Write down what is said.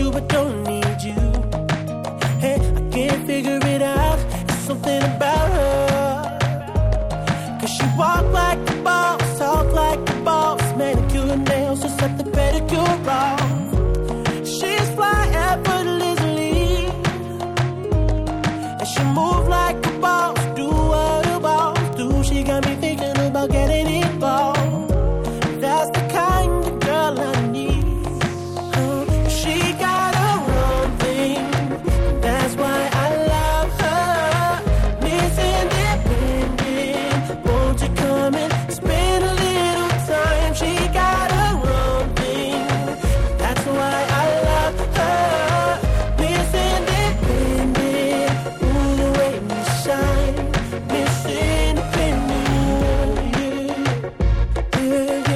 you but don't need you. Hey, I can't figure it out. There's something about her. Cause she walk like a boss, talk like a boss, manicure and nails, just set the pedicure off. She's fly effortlessly, and she move like a boss, do what a boss do. She got me thinking about getting involved. That's the kind of girl I need. She got her own thing, that's why I love her. Miss Independent, won't you come and spend a little time? She got her own thing, that's why I love her. Miss Independent, ooh, the way we shine. Miss Independent, yeah, yeah, yeah.